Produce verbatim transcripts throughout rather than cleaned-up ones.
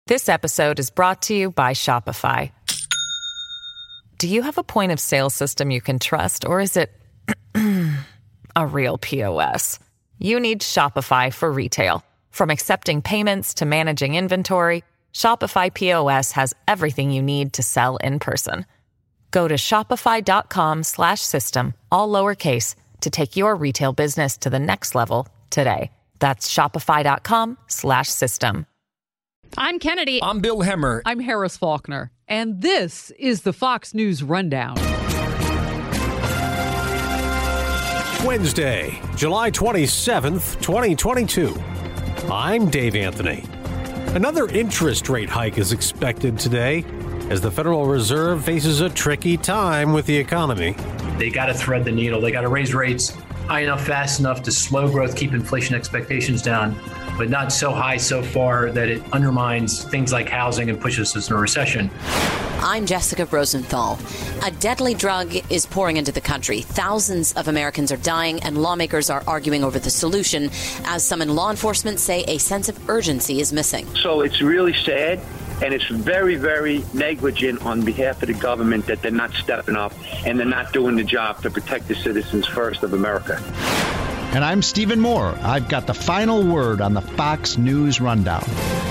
This episode is brought to you by Shopify. Do you have a point of sale system you can trust, or is it a real P O S? You need Shopify for retail. From accepting payments to managing inventory, Shopify P O S has everything you need to sell in person. Go to shopify.com slash system, all lowercase, to take your retail business to the next level today. That's shopify.com slash system. I'm Kennedy. I'm Bill Hemmer. I'm Harris Faulkner. And this is the Fox News Rundown. Wednesday, July twenty-seventh, twenty twenty-two. I'm Dave Anthony. Another interest rate hike is expected today as the Federal Reserve faces a tricky time with the economy. They got to thread the needle. They got to raise rates high enough, fast enough to slow growth, keep inflation expectations down, but not so high so far that it undermines things like housing and pushes us into a recession. I'm Jessica Rosenthal. A deadly drug is pouring into the country. Thousands of Americans are dying, and lawmakers are arguing over the solution, as some in law enforcement say a sense of urgency is missing. So it's really sad, and it's very, very negligent on behalf of the government that they're not stepping up and they're not doing the job to protect the citizens first of America. And I'm Stephen Moore. I've got the final word on the Fox News Rundown.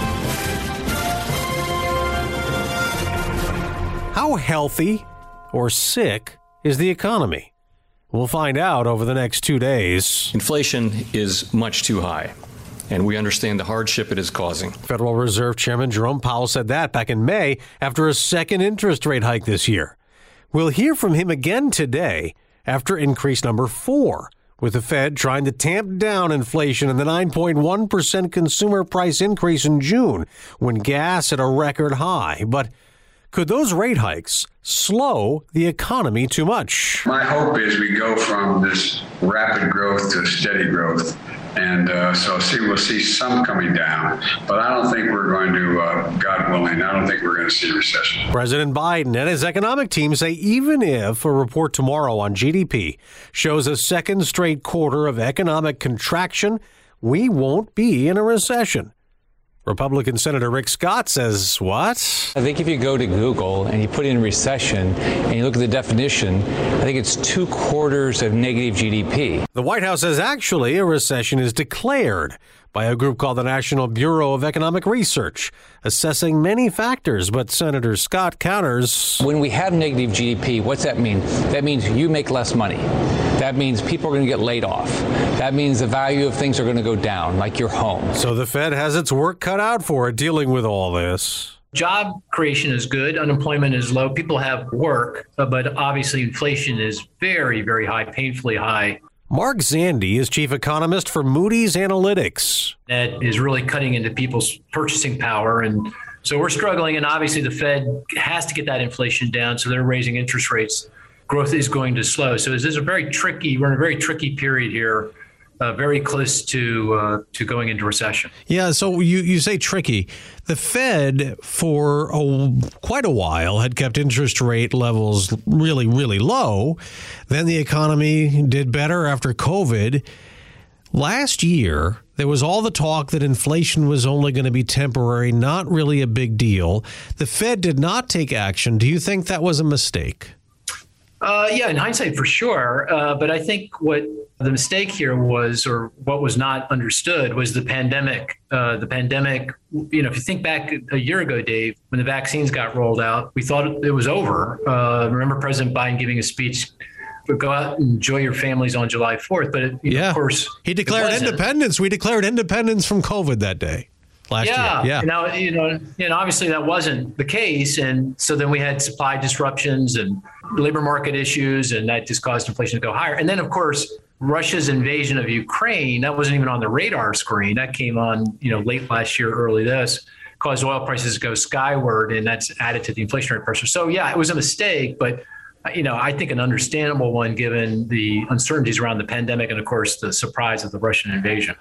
How healthy or sick is the economy? We'll find out over the next two days. Inflation is much too high, and we understand the hardship it is causing. Federal Reserve Chairman Jerome Powell said that back in May after a second interest rate hike this year. We'll hear from him again today after increase number four, with the Fed trying to tamp down inflation and the nine point one percent consumer price increase in June when gas hit a record high. But could those rate hikes slow the economy too much? My hope is we go from this rapid growth to steady growth. And uh, so see, we'll see some coming down, but I don't think we're going to, uh, God willing, I don't think we're going to see a recession. President Biden and his economic team say even if a report tomorrow on G D P shows a second straight quarter of economic contraction, we won't be in a recession. Republican Senator Rick Scott says, what? I think if you go to Google and you put in recession and you look at the definition, I think it's two quarters of negative G D P. The White House says actually a recession is declared by a group called the National Bureau of Economic Research, assessing many factors. But Senator Scott counters. When we have negative G D P, what's that mean? That means you make less money. That means people are going to get laid off. That means the value of things are going to go down, like your home. So the Fed has its work cut out for it dealing with all this. Job creation is good. Unemployment is low. People have work, but obviously inflation is very, very high, painfully high. Mark Zandi is chief economist for Moody's Analytics. That is really cutting into people's purchasing power. And so we're struggling. And obviously the Fed has to get that inflation down. So they're raising interest rates. Growth is going to slow. So this is a very tricky, we're in a very tricky period here, uh, very close to uh, to going into recession. Yeah, so you, you say tricky. The Fed, for a, quite a while, had kept interest rate levels really, really low. Then the economy did better after COVID. Last year, there was all the talk that inflation was only going to be temporary, not really a big deal. The Fed did not take action. Do you think that was a mistake? Uh, yeah, in hindsight, for sure. Uh, but I think what the mistake here was, or what was not understood, was the pandemic. Uh, the pandemic, you know, if you think back a year ago, Dave, when the vaccines got rolled out, we thought it was over. Uh, remember President Biden giving a speech, go out and enjoy your families on July fourth. But it, you yeah, know, of course, he declared independence. We declared independence from COVID that day. Last yeah, year. Yeah. Now, you know, you know, obviously that wasn't the case. And so then we had supply disruptions and labor market issues, and that just caused inflation to go higher. And then, of course, Russia's invasion of Ukraine, that wasn't even on the radar screen. That came on, you know, late last year, early this, caused oil prices to go skyward, and that's added to the inflationary pressure. So, yeah, it was a mistake, but, you know, I think an understandable one given the uncertainties around the pandemic and, of course, the surprise of the Russian invasion.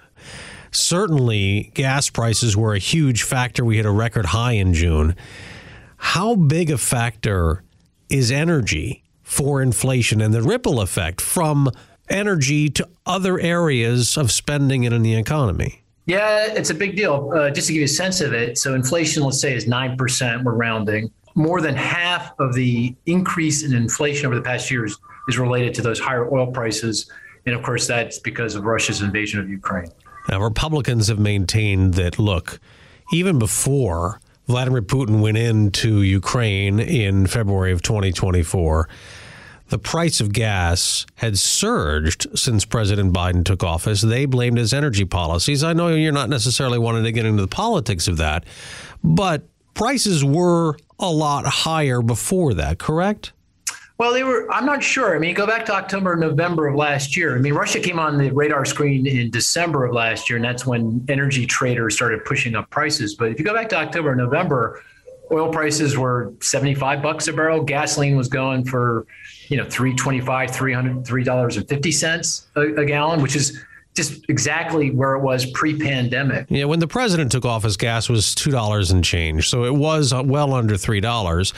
Certainly, gas prices were a huge factor. We hit a record high in June. How big a factor is energy for inflation and the ripple effect from energy to other areas of spending in the economy? Yeah, it's a big deal. Uh, just to give you a sense of it, so inflation, let's say, is nine percent, we're rounding. More than half of the increase in inflation over the past years is related to those higher oil prices. And of course, that's because of Russia's invasion of Ukraine. Now, Republicans have maintained that, look, even before Vladimir Putin went into Ukraine in February of twenty twenty-four, the price of gas had surged since President Biden took office. They blamed his energy policies. I know you're not necessarily wanting to get into the politics of that, but prices were a lot higher before that, correct? Well, they were, I'm not sure. I mean, go back to October, November of last year. I mean, Russia came on the radar screen in December of last year, and that's when energy traders started pushing up prices. But if you go back to October, November, oil prices were seventy-five bucks a barrel. Gasoline was going for, you know, three twenty-five, three hundred, three dollars and fifty cents a, a gallon, which is just exactly where it was pre-pandemic. Yeah, when the president took office, gas was two dollars and change. So it was well under three dollars.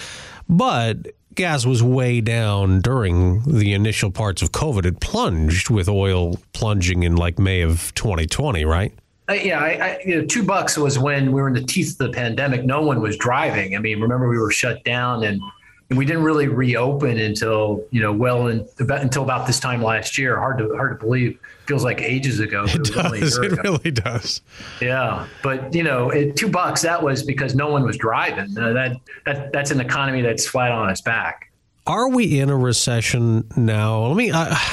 But gas was way down during the initial parts of COVID. It plunged with oil plunging in like May of twenty twenty, right? Uh, yeah, I, I, you know, two bucks was when we were in the teeth of the pandemic. No one was driving. I mean, remember we were shut down and, and we didn't really reopen until, you know, well in, about, until about this time last year. Hard to hard to believe. Feels like ages ago. It, it does. It ago. really does. Yeah, but you know, it, two bucks. That was because no one was driving. Uh, that that that's an economy that's flat on its back. Are we in a recession now? Let me. Uh,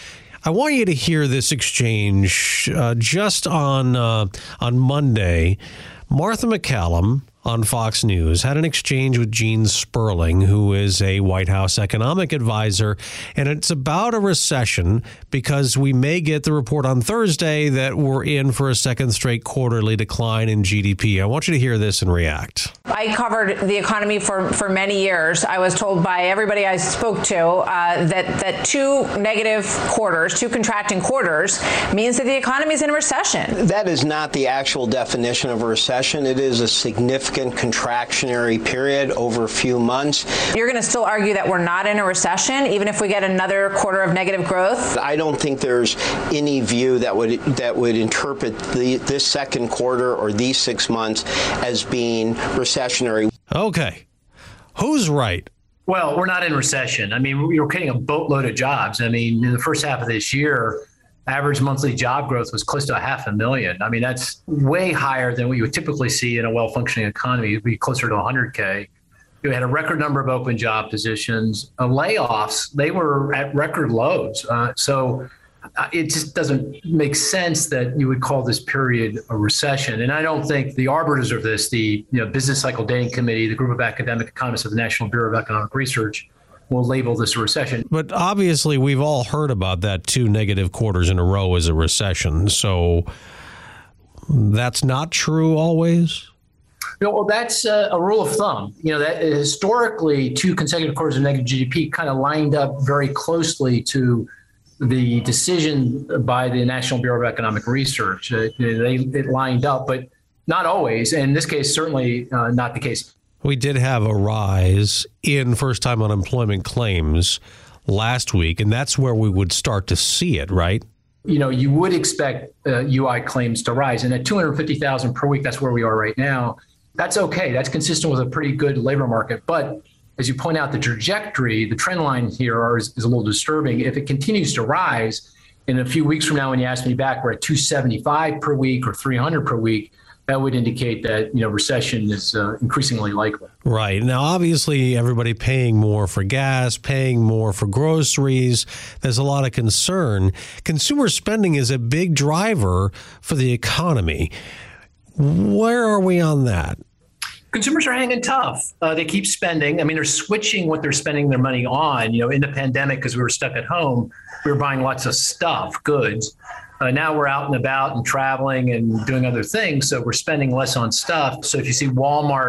I want you to hear this exchange uh, just on uh, on Monday. Martha MacCallum on Fox News had an exchange with Gene Sperling, who is a White House economic advisor, and it's about a recession because we may get the report on Thursday that we're in for a second straight quarterly decline in G D P. I want you to hear this and react. I covered the economy for, for many years. I was told by everybody I spoke to uh, that, that two negative quarters, two contracting quarters, means that the economy is in a recession. That is not the actual definition of a recession. It is a significant contractionary period over a few months. You're going to still argue that we're not in a recession, even if we get another quarter of negative growth? I don't think there's any view that would that would interpret the, this second quarter or these six months as being recessionary. Okay. Who's right? Well, we're not in recession. I mean, we're getting a boatload of jobs. I mean, in the first half of this year, average monthly job growth was close to a half a million. I mean, that's way higher than what you would typically see in a well-functioning economy. It'd be closer to one hundred K. You had a record number of open job positions. Uh, layoffs, they were at record lows. Uh, so uh, it just doesn't make sense that you would call this period a recession. And I don't think the arbiters of this, the you know, Business Cycle Dating Committee, the group of academic economists of the National Bureau of Economic Research, will label this a recession. But obviously, we've all heard about that two negative quarters in a row as a recession. So that's not true always? You know, well, that's uh, a rule of thumb. You know, that historically, two consecutive quarters of negative G D P kind of lined up very closely to the decision by the National Bureau of Economic Research. Uh, they it lined up, but not always. And in this case, certainly uh, not the case. We did have a rise in first-time unemployment claims last week, and that's where we would start to see it, right? You know, you would expect uh, U I claims to rise. And at two hundred fifty thousand per week, that's where we are right now. That's okay. That's consistent with a pretty good labor market. But as you point out, the trajectory, the trend line here are, is, is a little disturbing. If it continues to rise, in a few weeks from now, when you ask me back, we're at two seventy-five per week or three hundred per week, that would indicate that, you know, recession is uh, increasingly likely. Right. Now, obviously, everybody paying more for gas, paying more for groceries. There's a lot of concern. Consumer spending is a big driver for the economy. Where are we on that? Consumers are hanging tough. Uh, they keep spending. I mean, they're switching what they're spending their money on. You know, in the pandemic, because we were stuck at home, we were buying lots of stuff, goods. Uh, now we're out and about and traveling and doing other things, so we're spending less on stuff. So if you see Walmart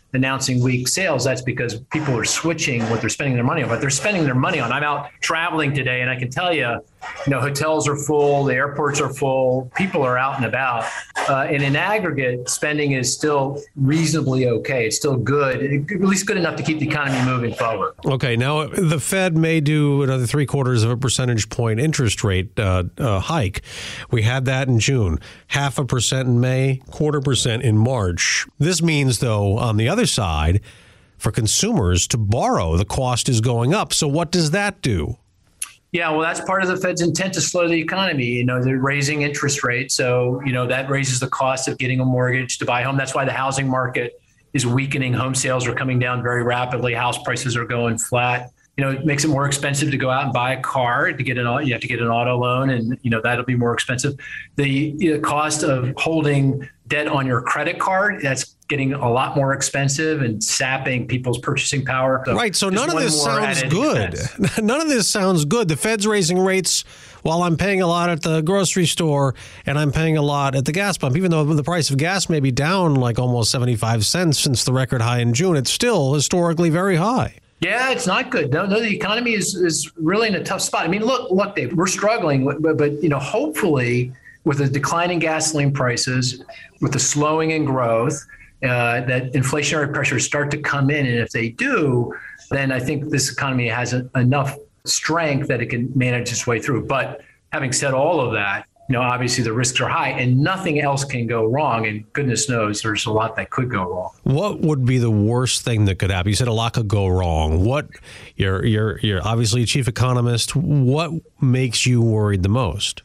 announcing weak sales, that's because people are switching what they're spending their money on. But they're spending their money on. I'm out traveling today, and I can tell you, you know, hotels are full, the airports are full, people are out and about. Uh, and in aggregate, spending is still reasonably okay. It's still good, at least good enough to keep the economy moving forward. Okay, now the Fed may do another three quarters of a percentage point interest rate uh, uh, hike. We had that in June, half a percent in May, quarter percent in March. This means, though, on the other side, for consumers to borrow, the cost is going up. So what does that do? Yeah, well, that's part of the Fed's intent to slow the economy. You know, they're raising interest rates. So, you know, that raises the cost of getting a mortgage to buy a home. That's why the housing market is weakening. Home sales are coming down very rapidly. House prices are going flat. You know, it makes it more expensive to go out and buy a car. To get an, you have to get an auto loan, and, you know, that'll be more expensive. The you know, cost of holding debt on your credit card, that's getting a lot more expensive and sapping people's purchasing power. So right. So none of this sounds good. Expense. None of this sounds good. The Fed's raising rates while I'm paying a lot at the grocery store and I'm paying a lot at the gas pump. Even though the price of gas may be down like almost seventy-five cents since the record high in June, it's still historically very high. Yeah, it's not good. No, no, the economy is, is really in a tough spot. I mean, look, look, Dave, we're struggling, but, but, you know, hopefully with the declining gasoline prices, with the slowing in growth, uh, that inflationary pressures start to come in. And if they do, then I think this economy has a, enough strength that it can manage its way through. But having said all of that, you know, obviously the risks are high and nothing else can go wrong. And goodness knows there's a lot that could go wrong. What would be the worst thing that could happen? You said a lot could go wrong. What you're you're you're obviously a chief economist. What makes you worried the most?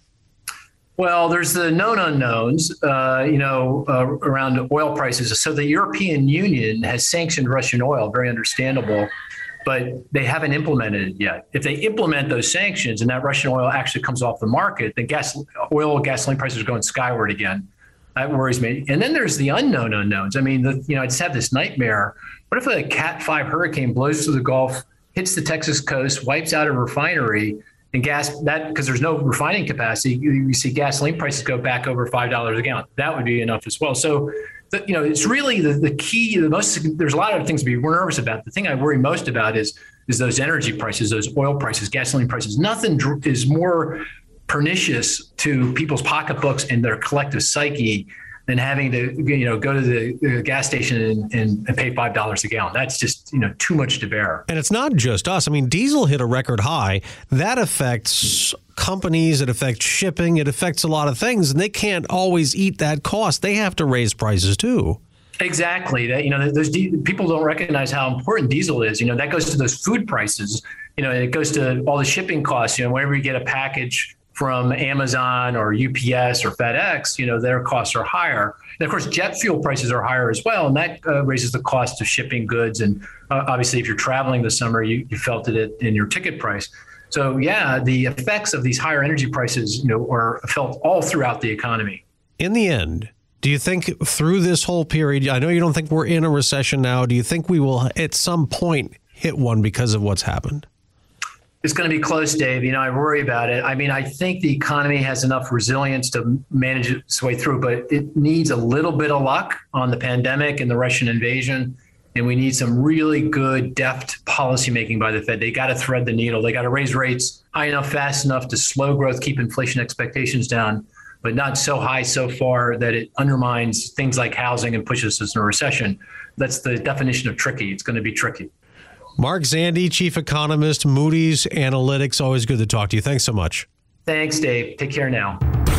Well, there's the known unknowns, uh, you know, uh, around oil prices. So the European Union has sanctioned Russian oil, very understandable, but they haven't implemented it yet. If they implement those sanctions and that Russian oil actually comes off the market, then gas, oil, gasoline prices are going skyward again. That worries me. And then there's the unknown unknowns. I mean, the, you know, I just have this nightmare. What if a Cat five hurricane blows through the Gulf, hits the Texas coast, wipes out a refinery, and gas that because there's no refining capacity, you, you see gasoline prices go back over five dollars a gallon. That would be enough as well. So, the, you know, it's really the, the key. The most there's a lot of things to be nervous about. The thing I worry most about is is those energy prices, those oil prices, gasoline prices. Nothing is more pernicious to people's pocketbooks and their collective psyche than having to, you know, go to the, the gas station and, and, and pay five dollars a gallon. That's just, you know, too much to bear. And it's not just us. I mean, diesel hit a record high. That affects companies. It affects shipping. It affects a lot of things. And they can't always eat that cost. They have to raise prices, too. Exactly. That, you know, those de- people don't recognize how important diesel is. You know, that goes to those food prices. You know, it goes to all the shipping costs. You know, whenever you get a package from Amazon or U P S or FedEx, you know, their costs are higher. And of course, jet fuel prices are higher as well. And that uh, raises the cost of shipping goods. And uh, obviously, if you're traveling this summer, you, you felt it in your ticket price. So, yeah, the effects of these higher energy prices, you know, are felt all throughout the economy. In the end, do you think through this whole period, I know you don't think we're in a recession now. Do you think we will at some point hit one because of what's happened? It's going to be close, Dave. You know, I worry about it. I mean, I think the economy has enough resilience to manage its way through, but it needs a little bit of luck on the pandemic and the Russian invasion. And we need some really good, deft policymaking by the Fed. They got to thread the needle. They got to raise rates high enough, fast enough to slow growth, keep inflation expectations down, but not so high so far that it undermines things like housing and pushes us into a recession. That's the definition of tricky. It's going to be tricky. Mark Zandi, Chief Economist, Moody's Analytics. Always good to talk to you. Thanks so much. Thanks, Dave. Take care now.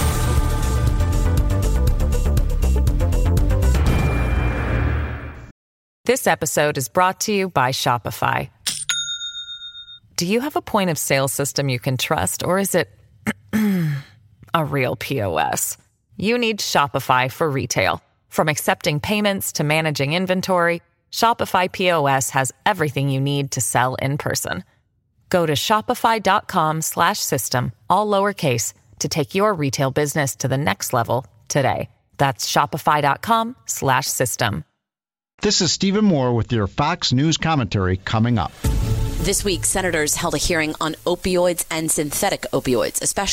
This episode is brought to you by Shopify. Do you have a point of sale system you can trust, or is it a real P O S? You need Shopify for retail. From accepting payments to managing inventory, Shopify P O S has everything you need to sell in person. Go to shopify.com slash system, all lowercase, to take your retail business to the next level today. That's shopify.com slash system. This is Stephen Moore with your Fox News commentary coming up. This week, senators held a hearing on opioids and synthetic opioids, especially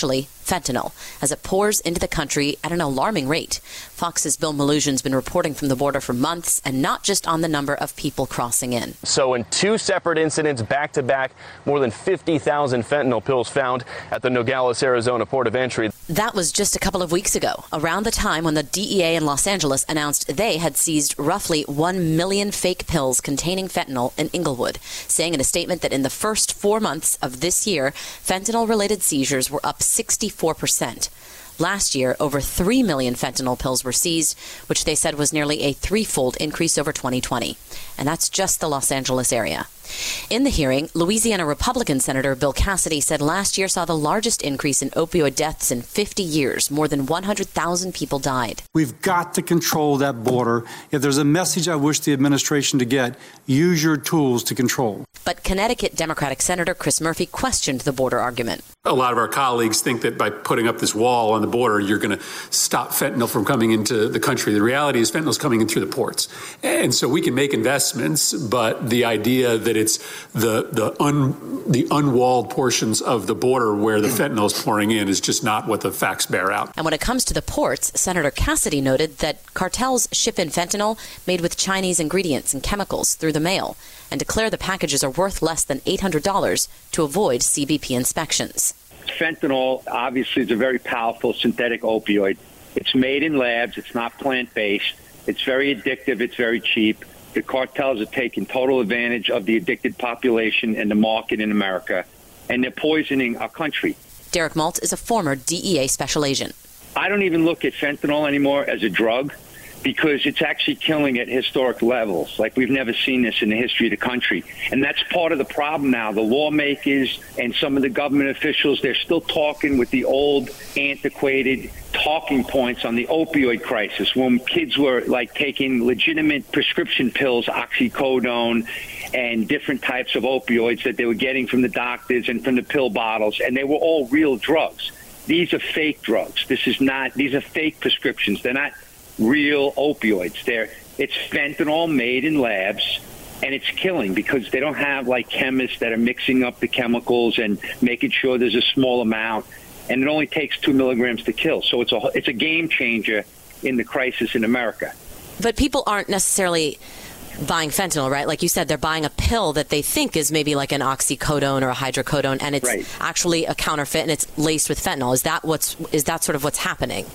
fentanyl, as it pours into the country at an alarming rate. Fox's Bill Malusian's been reporting from the border for months, and not just on the number of people crossing in. So in two separate incidents back-to-back, more than fifty thousand fentanyl pills found at the Nogales, Arizona port of entry. That was just a couple of weeks ago, around the time when the D E A in Los Angeles announced they had seized roughly one million fake pills containing fentanyl in Inglewood, saying in a statement that in the first four months of this year, fentanyl-related seizures were up sixty-four percent. Last year, over three million fentanyl pills were seized, which they said was nearly a threefold increase over twenty twenty. And that's just the Los Angeles area. In the hearing, Louisiana Republican Senator Bill Cassidy said last year saw the largest increase in opioid deaths in fifty years. More than one hundred thousand people died. We've got to control that border. If there's a message I wish the administration to get, use your tools to control. But Connecticut Democratic Senator Chris Murphy questioned the border argument. A lot of our colleagues think that by putting up this wall on the border, you're going to stop fentanyl from coming into the country. The reality is fentanyl is coming in through the ports. And so we can make investments, but the idea that it's the the un, the unwalled portions of the border where the fentanyl is pouring in is just not what the facts bear out. And when it comes to the ports, Senator Cassidy noted that cartels ship in fentanyl made with Chinese ingredients and chemicals through the mail and declare the packages are worth less than eight hundred dollars to avoid C B P inspections. Fentanyl, obviously, is a very powerful synthetic opioid. It's made in labs. It's not plant-based. It's very addictive. It's very cheap. The cartels are taking total advantage of the addicted population and the market in America, and they're poisoning our country. Derek Maltz is a former D E A special agent. I don't even look at fentanyl anymore as a drug because it's actually killing at historic levels. Like we've never seen this in the history of the country. And that's part of the problem now. The lawmakers and some of the government officials, they're still talking with the old, antiquated talking points on the opioid crisis when kids were like taking legitimate prescription pills, oxycodone, and different types of opioids that they were getting from the doctors and from the pill bottles, and they were all real drugs. These are fake drugs. This is not, these are fake prescriptions. They're not real opioids. They're, it's fentanyl made in labs, and it's killing because they don't have like chemists that are mixing up the chemicals and making sure there's a small amount, and it only takes two milligrams to kill. So it's a it's a game changer in the crisis in America. But people aren't necessarily buying fentanyl, right? Like you said, they're buying a pill that they think is maybe like an oxycodone or a hydrocodone, and it's right. actually a counterfeit, and it's laced with fentanyl. Is that what's is that sort of what's happening?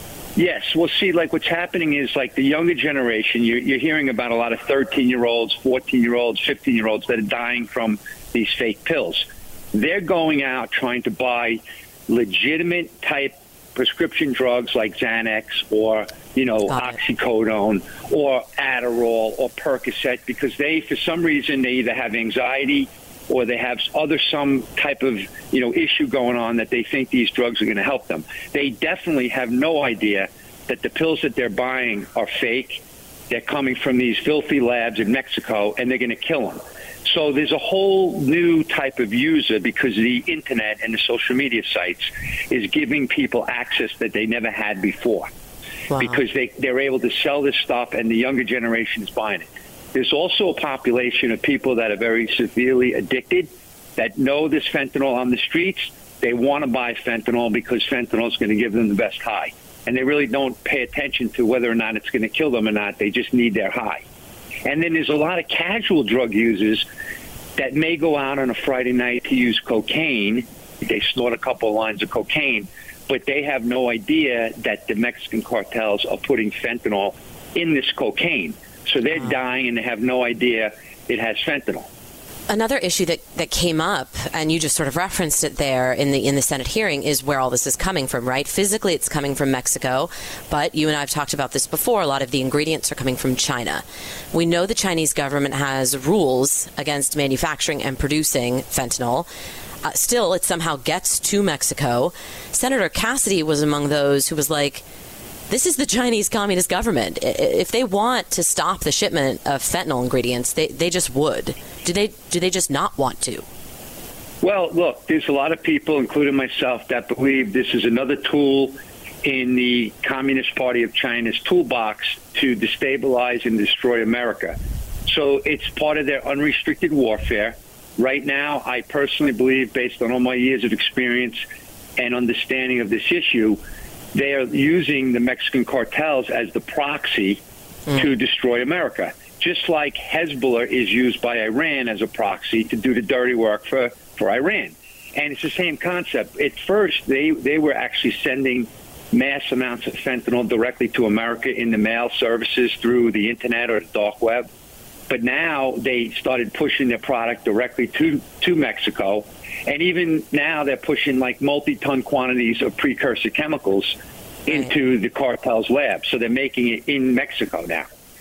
Yes. Well, see, like what's happening is like the younger generation, you're, you're hearing about a lot of thirteen-year-olds, fourteen-year-olds, fifteen-year-olds that are dying from these fake pills. They're going out trying to buy legitimate type prescription drugs like Xanax or, you know, oxycodone or Adderall or Percocet because they, for some reason, they either have anxiety or they have other some type of, you know, issue going on that they think these drugs are going to help them. They definitely have no idea that the pills that they're buying are fake. They're coming from these filthy labs in Mexico, and they're going to kill them. So there's a whole new type of user because the internet and the social media sites is giving people access that they never had before. Wow. Because they, they're able to sell this stuff, and the younger generation is buying it. There's also a population of people that are very severely addicted that know this fentanyl on the streets. They want to buy fentanyl because fentanyl is going to give them the best high. And they really don't pay attention to whether or not it's going to kill them or not. They just need their high. And then there's a lot of casual drug users that may go out on a Friday night to use cocaine. They snort a couple of lines of cocaine, but they have no idea that the Mexican cartels are putting fentanyl in this cocaine. So they're dying and they have no idea it has fentanyl. Another issue that, that came up, and you just sort of referenced it there in the in the Senate hearing, is where all this is coming from, right? Physically, it's coming from Mexico, but you and I have talked about this before. A lot of the ingredients are coming from China. We know the Chinese government has rules against manufacturing and producing fentanyl. Uh, still, it somehow gets to Mexico. Senator Cassidy was among those who was like, this is the Chinese Communist government. If they want to stop the shipment of fentanyl ingredients, they, they just would. Do they do they just not want to? Well, look, there's a lot of people, including myself, that believe this is another tool in the Communist Party of China's toolbox to destabilize and destroy America. So it's part of their unrestricted warfare. Right now, I personally believe, based on all my years of experience, and understanding of this issue, they are using the Mexican cartels as the proxy mm. to destroy America. Just like Hezbollah is used by Iran as a proxy to do the dirty work for, for Iran. And it's the same concept. At first, they, they were actually sending mass amounts of fentanyl directly to America in the mail services through the internet or the dark web. But now they started pushing their product directly to, to Mexico. And even now they're pushing like multi-ton quantities of precursor chemicals into the cartel's lab. So they're making it in Mexico now.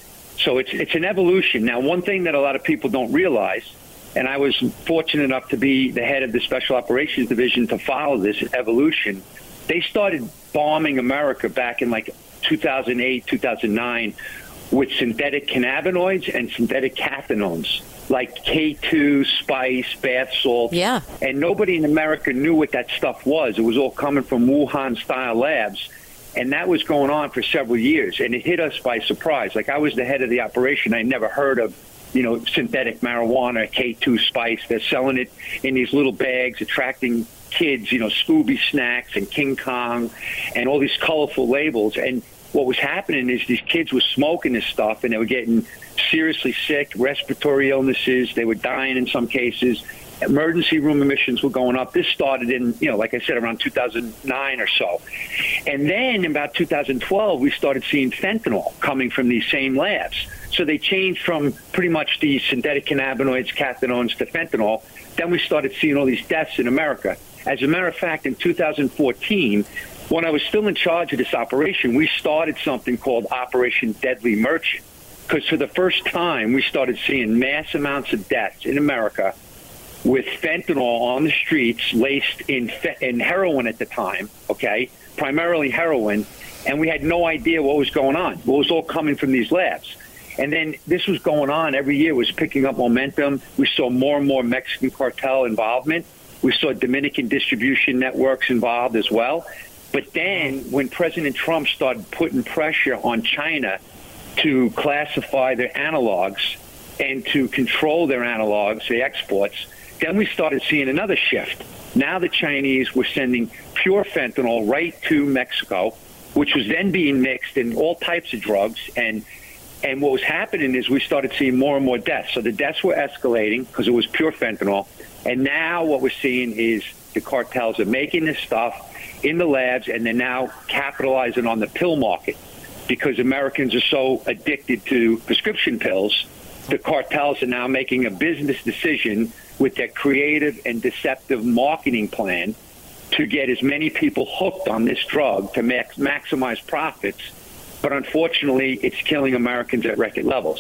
So it's it's an evolution. Now, one thing that a lot of people don't realize, and I was fortunate enough to be the head of the Special Operations Division to follow this evolution, they started bombing America back in like two thousand eight, two thousand nine with synthetic cannabinoids and synthetic cathinones, like K two, spice, bath salts. Yeah. And nobody in America knew what that stuff was. It was all coming from Wuhan-style labs. And that was going on for several years, and it hit us by surprise. Like, I was the head of the operation. I never heard of, you know, synthetic marijuana, K two spice. They're selling it in these little bags, attracting kids, you know, Scooby snacks and King Kong and all these colorful labels. And what was happening is these kids were smoking this stuff, and they were getting seriously sick, respiratory illnesses. They were dying in some cases. Emergency room admissions were going up. This started in, you know, like I said, around two thousand nine or so. And then in about two thousand twelve, we started seeing fentanyl coming from these same labs. So they changed from pretty much the synthetic cannabinoids, cathinones, to fentanyl. Then we started seeing all these deaths in America. As a matter of fact, in two thousand fourteen, when I was still in charge of this operation, we started something called Operation Deadly Merchant. Because for the first time, we started seeing mass amounts of deaths in America with fentanyl on the streets, laced in fe- in heroin at the time, okay, primarily heroin, and we had no idea what was going on. What was all coming from these labs. And then this was going on every year, was picking up momentum. We saw more and more Mexican cartel involvement. We saw Dominican distribution networks involved as well. But then when President Trump started putting pressure on China to classify their analogs and to control their analogs, the exports, then we started seeing another shift. Now the Chinese were sending pure fentanyl right to Mexico, which was then being mixed in all types of drugs. And and what was happening is we started seeing more and more deaths. So the deaths were escalating because it was pure fentanyl. And now what we're seeing is the cartels are making this stuff in the labs, and they're now capitalizing on the pill market because Americans are so addicted to prescription pills. The cartels are now making a business decision with their creative and deceptive marketing plan to get as many people hooked on this drug to max- maximize profits. But unfortunately, it's killing Americans at record levels.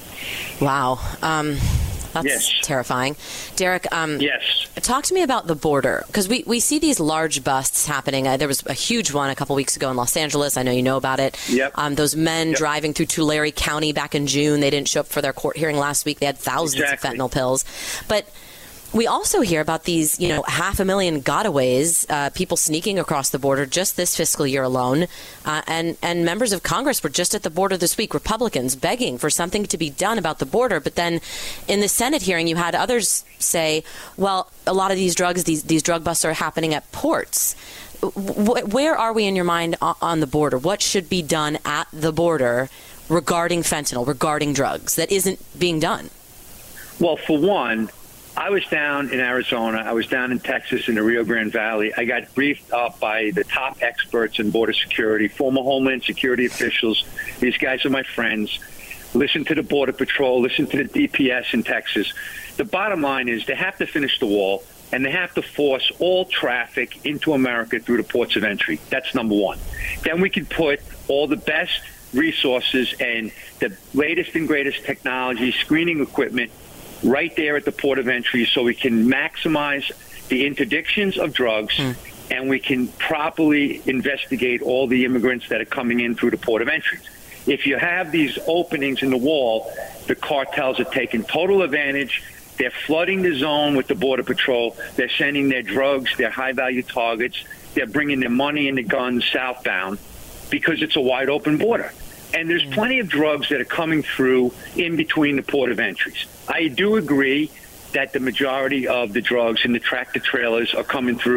Wow. Um, that's yes. terrifying. Derek, um, yes. talk to me about the border, because we, we see these large busts happening. Uh, there was a huge one a couple weeks ago in Los Angeles. I know you know about it. Yep. Um, those men yep. driving through Tulare County back in June, they didn't show up for their court hearing last week. They had thousands exactly. of fentanyl pills. But we also hear about these, you know, half a million gotaways, uh, people sneaking across the border just this fiscal year alone. Uh, and, and members of Congress were just at the border this week, Republicans begging for something to be done about the border. But then in the Senate hearing, you had others say, well, a lot of these drugs, these, these drug busts are happening at ports. W- where are we in your mind on the border? What should be done at the border regarding fentanyl, regarding drugs that isn't being done? Well, for one, I was down in Arizona. I was down in Texas in the Rio Grande Valley. I got briefed up by the top experts in border security, former Homeland Security officials. These guys are my friends. Listen to the Border Patrol. Listen to the D P S in Texas. The bottom line is they have to finish the wall, and they have to force all traffic into America through the ports of entry. That's number one. Then we can put all the best resources and the latest and greatest technology, screening equipment, right there at the port of entry, so we can maximize the interdictions of drugs mm. and we can properly investigate all the immigrants that are coming in through the port of entry. If you have these openings in the wall, the cartels are taking total advantage. They're flooding the zone with the Border Patrol. They're sending their drugs, their high-value targets. They're bringing their money and the guns southbound because it's a wide-open border. And there's plenty of drugs that are coming through in between the port of entries. I do agree that the majority of the drugs in the tractor trailers are coming through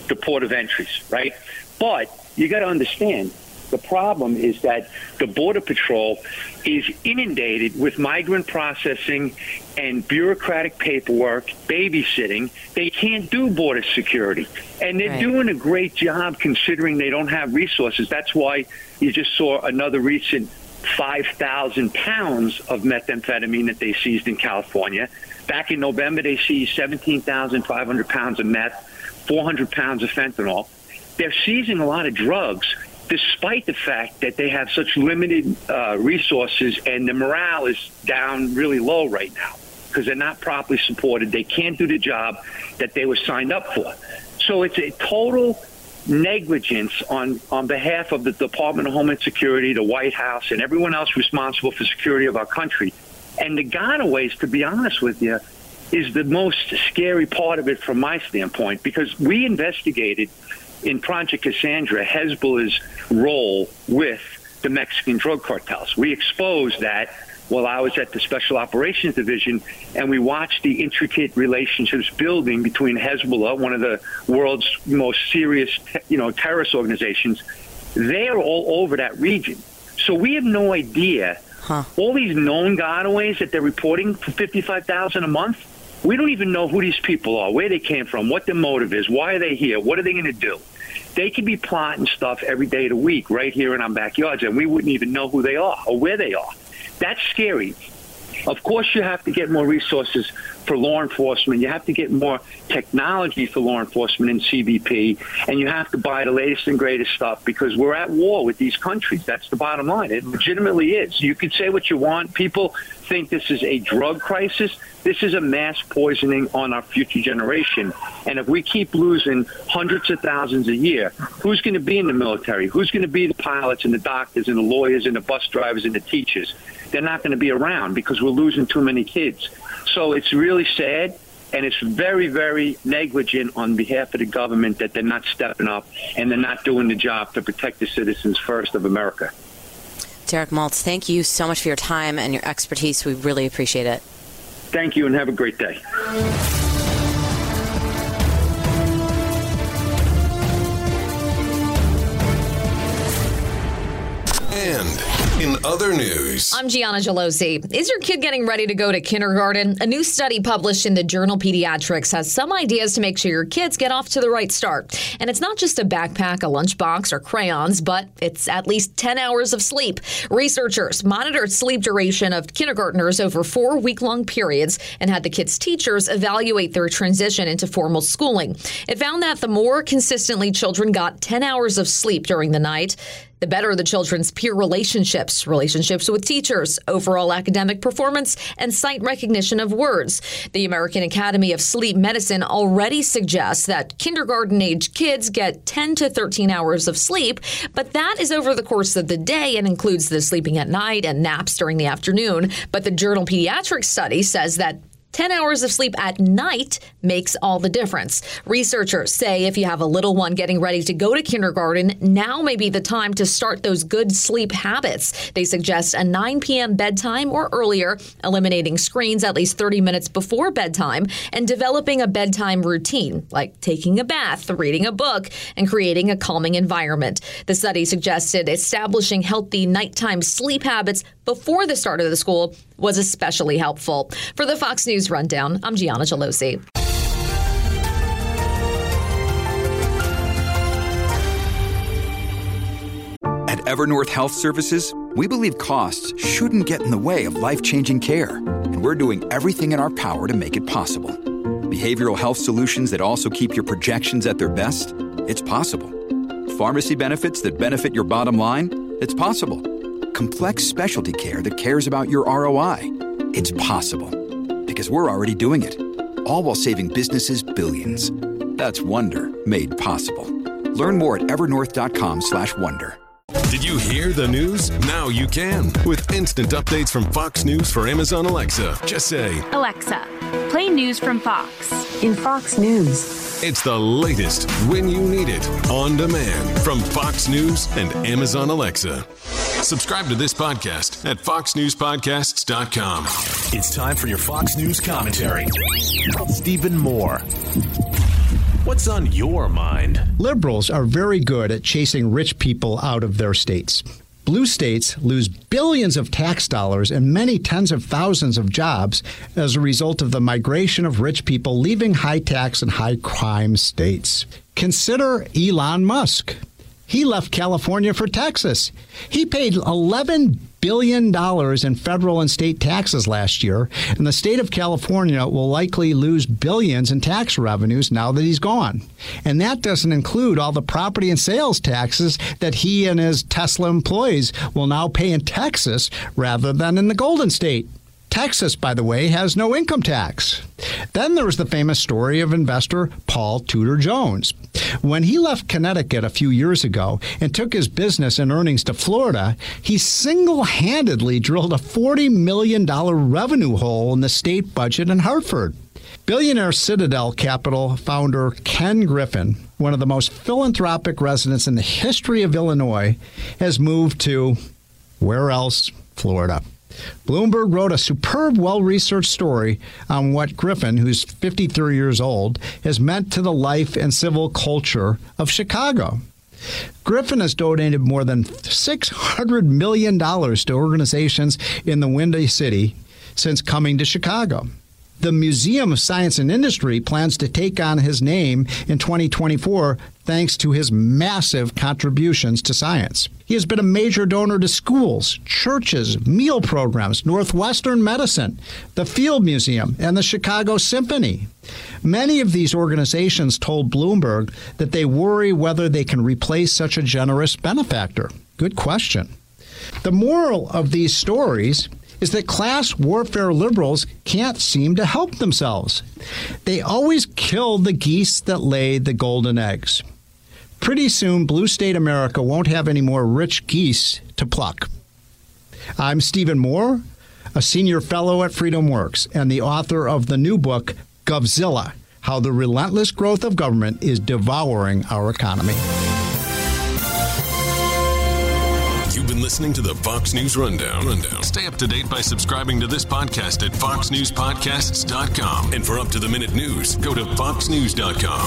the port of entries, right? But you got to understand, the problem is that the Border Patrol is inundated with migrant processing and bureaucratic paperwork, babysitting. They can't do border security. And they're Right. doing a great job considering they don't have resources. That's why you just saw another recent five thousand pounds of methamphetamine that they seized in California. Back in November, they seized seventeen thousand five hundred pounds of meth, four hundred pounds of fentanyl. They're seizing a lot of drugs, despite the fact that they have such limited uh, resources and the morale is down really low right now because they're not properly supported. They can't do the job that they were signed up for. So it's a total negligence on, on behalf of the Department of Homeland Security, the White House, and everyone else responsible for security of our country. And the gotaways, to be honest with you, is the most scary part of it from my standpoint, because we investigated in Project Cassandra Hezbollah's role with the Mexican drug cartels. We exposed that while I was at the Special Operations Division, and we watched the intricate relationships building between Hezbollah, one of the world's most serious, you know, terrorist organizations. They're all over that region. So we have no idea. Huh. All these known gotaways that they're reporting for fifty-five thousand dollars a month, we don't even know who these people are, where they came from, what their motive is, why are they here, what are they going to do. They could be plotting stuff every day of the week right here in our backyards, and we wouldn't even know who they are or where they are. That's scary. Of course, you have to get more resources for law enforcement. You have to get more technology for law enforcement in C B P, and you have to buy the latest and greatest stuff because we're at war with these countries. That's the bottom line. It legitimately is. You can say what you want. People think this is a drug crisis. This is a mass poisoning on our future generation. And if we keep losing hundreds of thousands a year, who's going to be in the military? Who's going to be the pilots and the doctors and the lawyers and the bus drivers and the teachers? They're not going to be around because we're losing too many kids. So it's really sad, and it's very, very negligent on behalf of the government that they're not stepping up and they're not doing the job to protect the citizens first of America. Derek Maltz, thank you so much for your time and your expertise. We really appreciate it. Thank you, and have a great day. And in other news, I'm Gianna Gelosi. Is your kid getting ready to go to kindergarten? A new study published in the journal Pediatrics has some ideas to make sure your kids get off to the right start. And it's not just a backpack, a lunchbox, or crayons, but it's at least ten hours of sleep. Researchers monitored sleep duration of kindergartners over four week-long periods and had the kids' teachers evaluate their transition into formal schooling. It found that the more consistently children got ten hours of sleep during the night, the better the children's peer relationships, relationships with teachers, overall academic performance, and sight recognition of words. The American Academy of Sleep Medicine already suggests that kindergarten-age kids get ten to thirteen hours of sleep, but that is over the course of the day and includes the sleeping at night and naps during the afternoon. But the journal Pediatrics study says that ten hours of sleep at night makes all the difference. Researchers say if you have a little one getting ready to go to kindergarten, now may be the time to start those good sleep habits. They suggest a nine p.m. bedtime or earlier, eliminating screens at least thirty minutes before bedtime, and developing a bedtime routine, like taking a bath, reading a book, and creating a calming environment. The study suggested establishing healthy nighttime sleep habits before the start of the school was especially helpful. For the Fox News Rundown, I'm Gianna Gelosi. At Evernorth Health Services, we believe costs shouldn't get in the way of life-changing care, and we're doing everything in our power to make it possible. Behavioral health solutions that also keep your projections at their best? It's possible. Pharmacy benefits that benefit your bottom line? It's possible. Complex specialty care that cares about your R O I? It's possible. Because we're already doing it. All while saving businesses billions. That's Wonder made possible. Learn more at evernorth.com slash wonder. Did you hear the news? Now you can. With instant updates from Fox News for Amazon Alexa. Just say, Alexa, play news from Fox. In Fox News. It's the latest when you need it. On demand from Fox News and Amazon Alexa. Subscribe to this podcast at fox news podcasts dot com. It's time for your Fox News commentary. Stephen Moore. What's on your mind? Liberals are very good at chasing rich people out of their states. Blue states lose billions of tax dollars and many tens of thousands of jobs as a result of the migration of rich people leaving high tax and high crime states. Consider Elon Musk. He left California for Texas. He paid eleven billion dollars in federal and state taxes last year, and the state of California will likely lose billions in tax revenues now that he's gone. And that doesn't include all the property and sales taxes that he and his Tesla employees will now pay in Texas rather than in the Golden State. Texas, by the way, has no income tax. Then there was the famous story of investor Paul Tudor Jones. When he left Connecticut a few years ago and took his business and earnings to Florida, he single-handedly drilled a forty million dollars revenue hole in the state budget in Hartford. Billionaire Citadel Capital founder Ken Griffin, one of the most philanthropic residents in the history of Illinois, has moved to, where else? Florida. Bloomberg wrote a superb, well-researched story on what Griffin, who's fifty-three years old, has meant to the life and civil culture of Chicago. Griffin has donated more than six hundred million dollars to organizations in the Windy City since coming to Chicago. The Museum of Science and Industry plans to take on his name in twenty twenty-four thanks to his massive contributions to science. He has been a major donor to schools, churches, meal programs, Northwestern Medicine, the Field Museum, and the Chicago Symphony. Many of these organizations told Bloomberg that they worry whether they can replace such a generous benefactor. Good question. The moral of these stories is that class warfare liberals can't seem to help themselves. They always kill the geese that lay the golden eggs. Pretty soon, blue state America won't have any more rich geese to pluck. I'm Stephen Moore, a senior fellow at Freedom Works and the author of the new book, Govzilla, How the Relentless Growth of Government is Devouring Our Economy. You've been listening to the Fox News Rundown. Rundown. Stay up to date by subscribing to this podcast at fox news podcasts dot com. And for up-to-the-minute news, go to fox news dot com.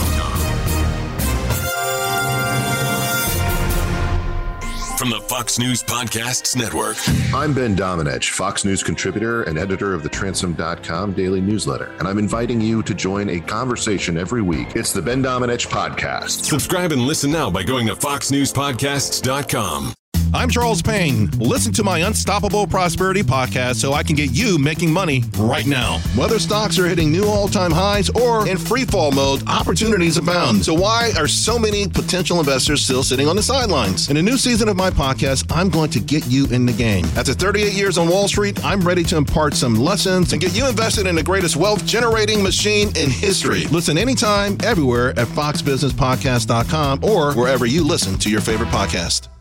From the Fox News Podcasts Network. I'm Ben Domenech, Fox News contributor and editor of the Transom dot com daily newsletter, and I'm inviting you to join a conversation every week. It's the Ben Domenech Podcast. Subscribe and listen now by going to fox news podcasts dot com. I'm Charles Payne. Listen to my Unstoppable Prosperity podcast so I can get you making money right now. Whether stocks are hitting new all-time highs or in free fall mode, opportunities abound. So why are so many potential investors still sitting on the sidelines? In a new season of my podcast, I'm going to get you in the game. After thirty-eight years on Wall Street, I'm ready to impart some lessons and get you invested in the greatest wealth-generating machine in history. Listen anytime, everywhere at fox business podcast dot com or wherever you listen to your favorite podcast.